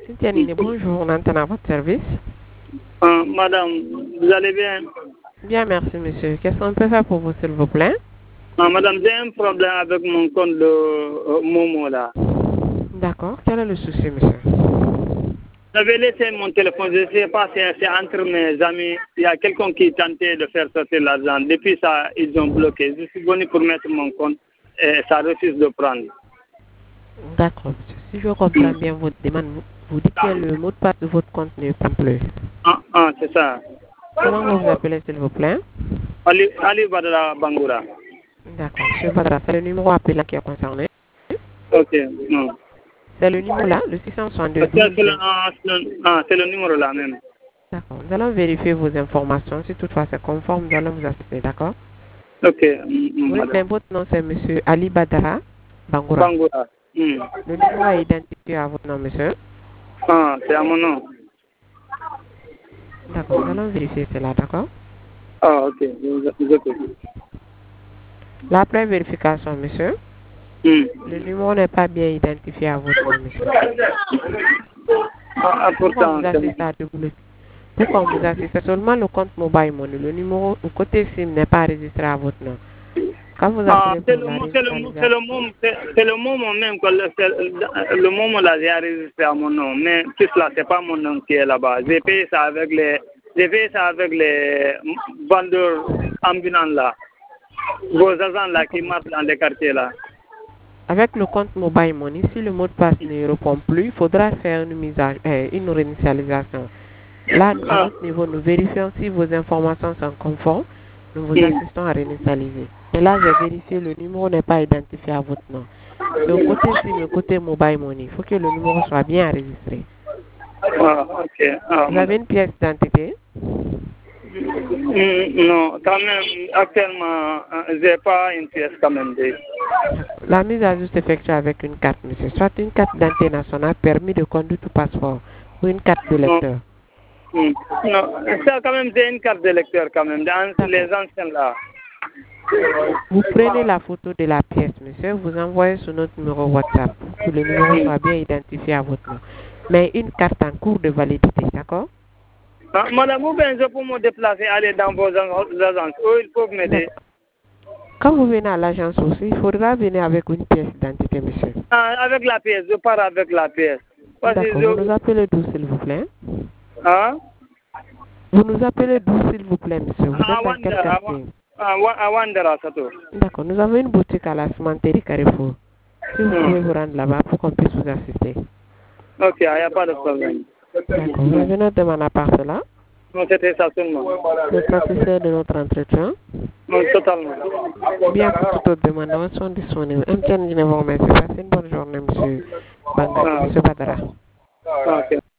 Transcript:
Cynthia Nine, bonjour, on entend à votre service. Madame, vous allez bien? Bien, merci monsieur. Qu'est-ce qu'on peut faire pour vous, s'il vous plaît? Madame, j'ai un problème avec mon compte de Momo là. D'accord. Quel est le souci, monsieur? J'avais laissé mon téléphone, je ne sais pas si c'est entre mes amis. Il y a quelqu'un qui tentait de faire sortir l'argent. Depuis ça, ils ont bloqué. Je suis venu pour mettre mon compte et ça refuse de prendre. D'accord, monsieur. Si je comprends bien votre demande, vous dites que le mot de passe de votre compte ne prend plus. C'est ça. Comment vous vous appelez, s'il vous plaît? Ali Badra Bangoura. D'accord. Monsieur Badra, c'est le numéro appelant qui est concerné. Ok, non. C'est le numéro là, le 662. C'est le numéro là même. D'accord. Nous allons vérifier vos informations. Si toutefois c'est conforme, nous allons vous assister. D'accord? Ok. Oui, mais votre nom c'est monsieur Ali Badara Bangoura. Bangoura. Le numéro est identifié à votre nom, monsieur. C'est à mon nom. D'accord, nous allons vérifier cela, d'accord? Ok. Je écoute. La première vérification, monsieur. Le numéro n'est pas bien identifié à votre nom, monsieur. Pourquoi on vous assiste à double? Pourquoi on vous assiste? C'est seulement le compte mobile money. Le numéro, le côté SIM n'est pas enregistré à votre nom. Quand vous appelez pour c'est le moment même que le moment là j'ai enregistré à mon nom, mais tout cela c'est pas mon nom qui est là-bas. J'ai payé ça avec les vendeurs ambulants là, vos agents là qui marchent dans les quartiers là. Avec le compte mobile money, si le mot de passe ne répond plus, il faudra faire une réinitialisation. Là, à notre niveau, nous vérifions si vos informations sont conformes. Nous vous assistons à réinitialiser. Et là, j'ai vérifié, le numéro n'est pas identifié à votre nom. Le côté SIM, le côté mobile money, il faut que le numéro soit bien enregistré. Vous avez une pièce d'identité? Non, quand même, actuellement, j'ai pas une pièce quand même. La mise à jour s'effectue avec une carte, monsieur. Soit une carte d'identité nationale, permis de conduite ou passeport, ou une carte de lecteur. Non, ça quand même, j'ai une carte de lecteur quand même, dans les anciens là. Vous prenez la photo de la pièce, monsieur, vous envoyez sur notre numéro WhatsApp pour que le numéro soit bien identifié à votre nom. Mais une carte en cours de validité, d'accord? Madame, où bien je peux me déplacer, aller dans vos agences, où il faut m'aider? Quand vous venez à l'agence aussi, il faudra venir avec une pièce d'identité, monsieur. Avec la pièce, je pars avec la pièce. D'accord, vous nous appelez d'où, s'il vous plaît? Vous nous appelez d'où, s'il vous plaît, monsieur? Vous êtes dans quel quartier? À Wandera, Sato. D'accord, nous avons une boutique à la cimenterie Carrefour. Si vous pouvez vous rendre là-bas pour qu'on puisse vous assister. Ok, il n'y a pas de problème. D'accord, vous avez notre demande à part cela? Non, c'était ça seulement. Le professeur de notre entretien? Non, totalement. Bien, pour toute autre demande, nous sommes disponibles. Je vous remercie. Passez une bonne journée, monsieur Badara. Ok.